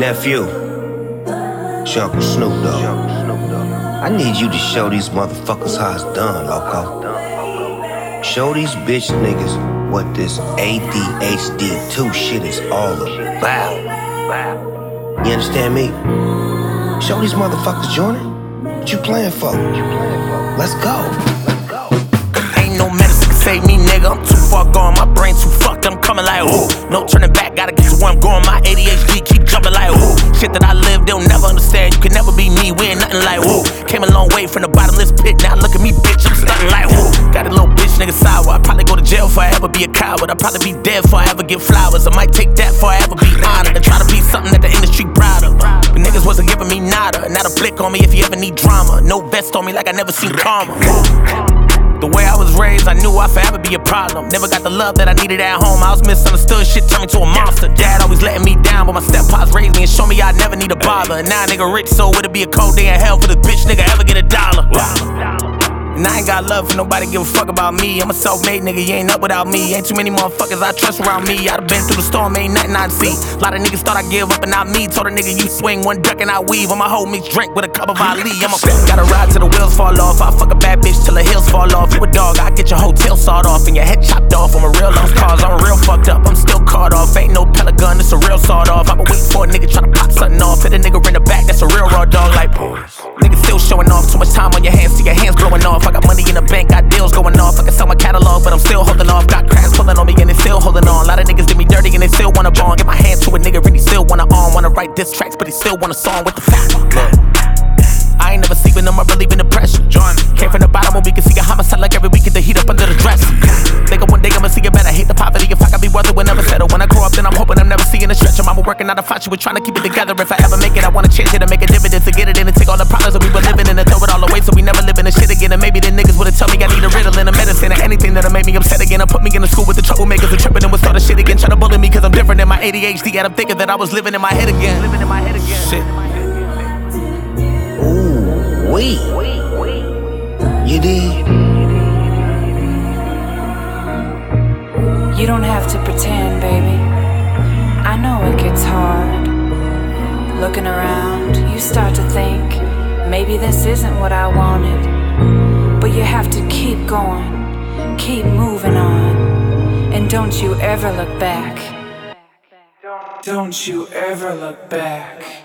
Nephew, it's your Uncle Snoop Dogg. I need you to show these motherfuckers how it's done, loco. Show these bitch niggas what this ADHD2 shit is all about. You understand me? Show these motherfuckers, Jordan. What you playing for? Let's go. Ain't no medicine can save me, nigga. I'm too far gone, my brain too fucked. I'm coming like who? No turning back, gotta get to where I'm going. My ADHD keep jumping like who? Shit that I live, they'll never understand. You can never be me, we ain't nothing like who? Came a long way from the bottomless pit, now look at me, bitch, I'm stunting like who? Got a little bitch nigga sour. I probably go to jail before I ever be a coward. I probably be dead before I ever get flowers. I might take that before I ever be honored and try to be something that the industry proud of. But niggas wasn't giving me nada, not a blick on me if you ever need drama. No vest on me like I never seen karma. The way I was raised, I knew I'd forever be a problem. Never got the love that I needed at home. I was misunderstood, shit turned me to a monster. Dad always letting me down, but my step-pops raised me and showed me I'd never need a bother. And now nigga rich, so would it be a cold day in hell for this bitch nigga ever get $1? And I ain't got love for nobody, give a fuck about me. I'm a self-made nigga, you ain't up without me. Ain't too many motherfuckers I trust around me. I done been through the storm, ain't nothing I'd see. A lot of niggas thought I'd give up and not me. Told a nigga you swing one duck and I weave. On my whole mixed drink with a cup of Ali. Gotta ride till the wheels fall off. I fuck a bad bitch till the heels fall off. You a dog, I get your whole tail sawed off and your head chopped off. I'm a real lost cause, I'm real fucked up. I'm still caught off, ain't no pellet gun, it's a real sawed off. I been waiting for a nigga tryna pop something off. Hit a nigga in the back, that's a real raw dog like nigga still showing off. Too much time on your hands, see your hands growing off. I got money in the bank, got deals going off. I can sell my catalog, but I'm still holding off. Got crabs pulling on me and they still holding on. A lot of niggas did me dirty and they still wanna bond. Get my hand to a nigga, really still wanna arm. Wanna write diss tracks, but he still want a song with the fact. Look, I ain't never sleeping, I'm believing in pressure. Came from the bottom where we can see a homicide like every week, get the heat up under the dresser. Think one day I'ma see it better. Hate the poverty, if I can be worth it, we'll never settle. When I grow up, then I'm hoping I'm never seeing a stretch. Mama working out a fight, she was trying to keep it together. If I ever make it, I wanna change it and make a dividend. To get it in and take all the problems that we were living in and throw it all away so we never live in the shit again. And maybe the niggas would've told me I need a Ritalin, a medicine, or anything that'll make me upset again. Or put me in the school with the troublemakers and tripping and would start the shit again. Trying to bully me cause I'm different than my ADHD. Got them thinking that I was living in my head again. Shit. Ooh, wait. You did? You don't have to pretend, baby. I know it gets hard. Looking around, you start to think maybe this isn't what I wanted. But you have to keep going, keep moving on. And don't you ever look back. Don't you ever look back.